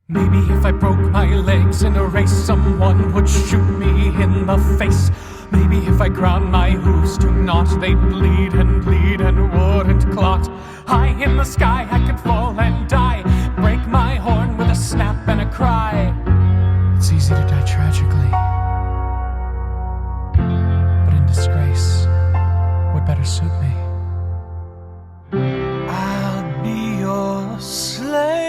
Maybe if I broke my legs in a race, someone would shoot me in the face. Maybe if I ground my hooves to naught, they'd bleed and wouldn't clot. High in the sky I could fall and die, break my horn with a snap and a cry. It's easy to die tragically, but in disgrace would better suit me. I'll be your slave.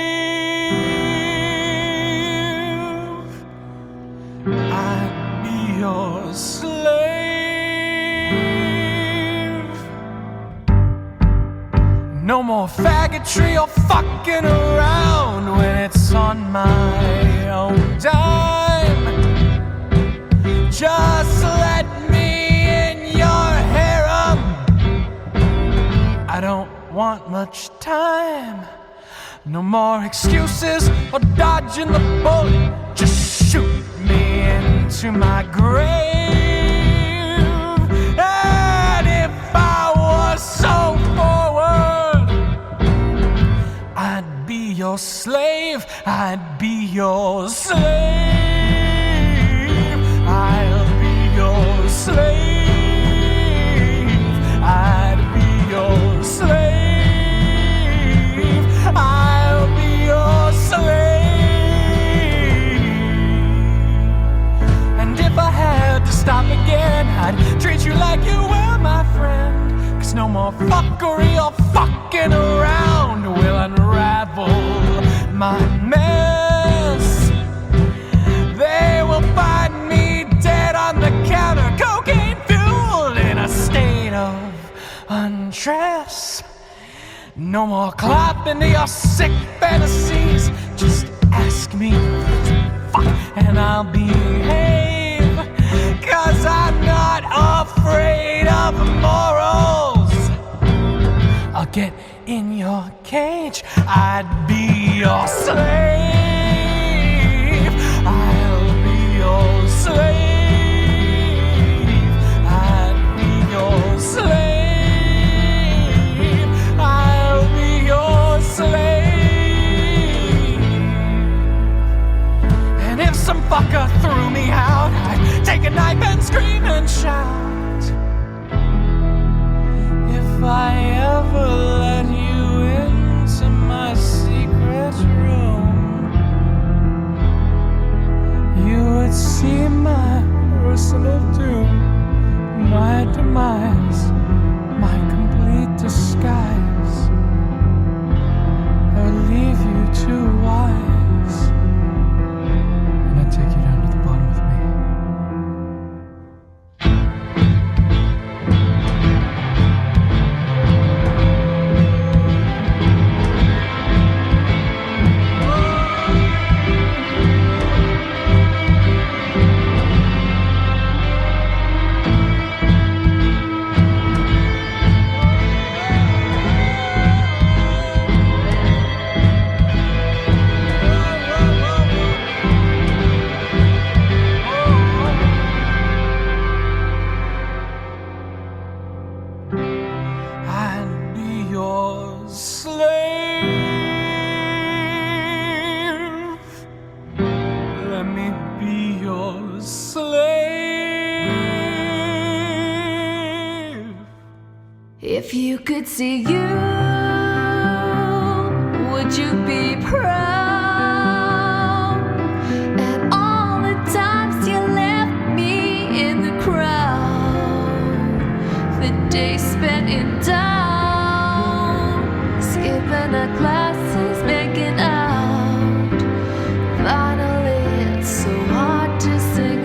I'd be your slave. No more faggotry or fucking around when it's on my own dime. Just let me in your harem. I don't want much time. No more excuses or dodging the bullet. Just shoot me into my grave. And if I was so forward, I'd be your slave. I'd be your slave. I'll be your slave. I'd be your slave. I'll be your slave. And if I had to stop again, I'd treat you like you were my friend. 'Cause no more fuckery or fucking around will unravel my mess. They will find me dead on the counter, cocaine fueled, in a state of undress. No more clapping to your sick fantasies. Just ask me to fuck and I'll behave. 'Cause I'm not afraid of morals. I'll get in your cage. I'd be your slave. I'll be your slave. I'd be your slave. And if some fucker threw me out, I'd take a knife and scream and shout. If I ever let you into my secret room, you would see my personal doom, my demise, my complete disguise, or leave you too wise, and I'd take you down to the bottom with me. If you could see you, would you be proud? And all the times you left me in the crowd, the days spent in town, skipping the classes, making out. Finally, it's so hard to sing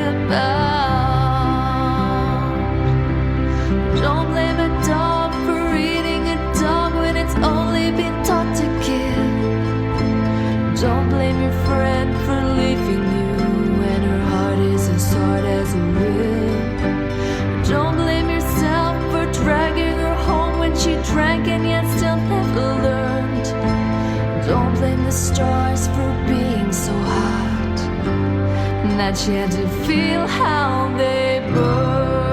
about. Don't blame a dog for eating a dog when it's only been taught to kill. Don't blame your friend for leaving you when her heart is as hard as a will. Don't blame yourself for dragging her home when she drank and yet still never learned. Don't blame the stars for being so hot that she had to feel how they burn.